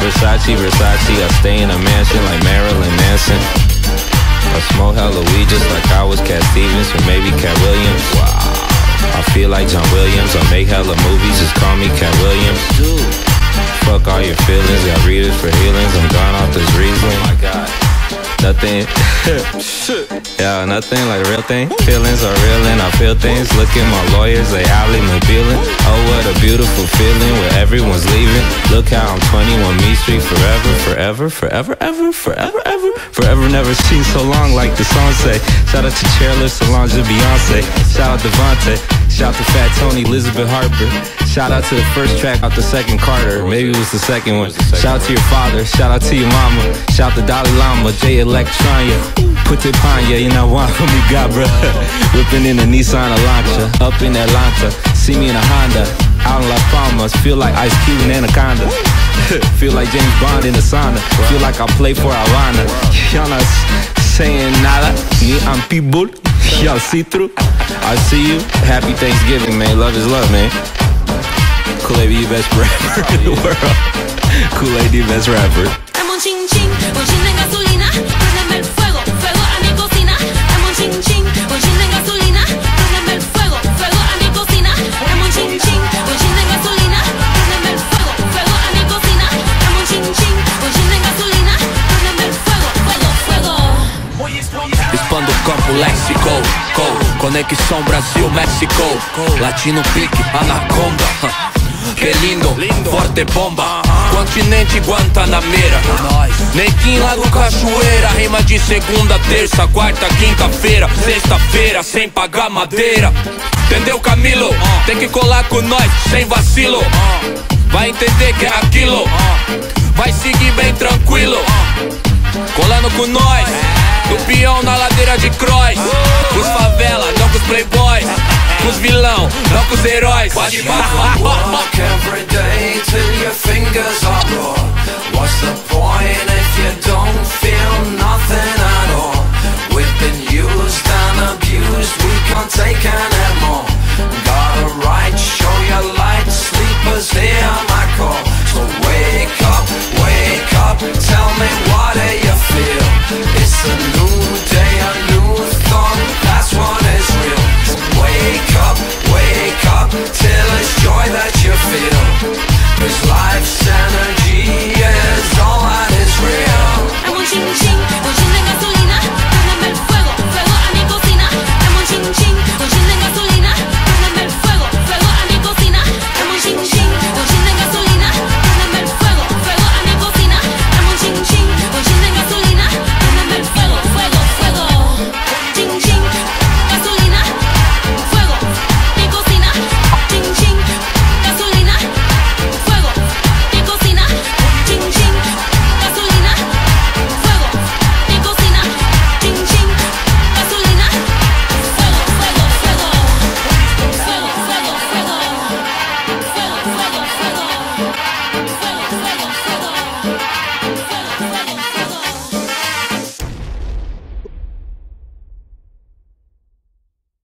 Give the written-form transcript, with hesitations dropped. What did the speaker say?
Versace, I stay in a mansion like Marilyn Manson. I smoke hella weed just like I was Cat Stevens or maybe Cat Williams. Wow. I feel like John Williams. I make hella movies, just call me Cat Williams. Fuck all your feelings, got readers for healings. I'm gone off this Riesling. Oh my God. Nothing, yeah, nothing like real thing. Feelings are real and I feel things. Look at my lawyers, they Ali McBealin. Oh, what a beautiful feeling where everyone's leaving. Look how I'm 21 Meat Street forever, forever, forever, ever, forever, ever. Forever never seen so long like the song say. Shout out to Chairlift, Solange, and Beyonce. Shout out Devontae. Shout out to Fat Tony, Elizabeth Harper. Shout out to the first track out the second Carter. Maybe it was the second one. Shout out to your father. Shout out to your mama. Shout out to Dalai Lama, J Electronia. Put it Panya, you know what we got, bruh. Whipping in a Nissan Elantra. Up in Atlanta, see me in a Honda. Out in Las Palmas, feel like Ice Cube and Anaconda. Feel like James Bond in a sauna. Feel like I play for Havana. Y'all not saying nada. Me, I'm people. Y'all see through. I see you. Happy Thanksgiving, man. Love is love, man. Kool-Aid be the best rapper in the world. Kool-Aid the best rapper. Dame un chin chin, un chin de gasolina. Préndeme el fuego, fuego a mi cocina. Dame un chin chin, un chin de gasolina. Préndeme el fuego, fuego a mi cocina. Dame un chin chin, un chin de gasolina. Préndeme el fuego, fuego a mi cocina. Dame un chin chin, un chin de gasolina. Préndeme el fuego, fuego, fuego. Expando o campo léxico, conexão Brasil-México. Latino pique, anaconda. Que lindo, forte bomba. Continente Guantanameira. Neguinho lá do Cachoeira. Rima de segunda, terça, quarta, quinta-feira. Sexta-feira, sem pagar madeira. Entendeu, Camilo? Tem que colar com nós, sem vacilo. Vai entender que é aquilo. Vai seguir bem tranquilo. Colando com nós. Do peão na ladeira de Cross. Os favela, não com os playboys. Com os vilão, não com os heróis. Walk every day till your fingers are raw.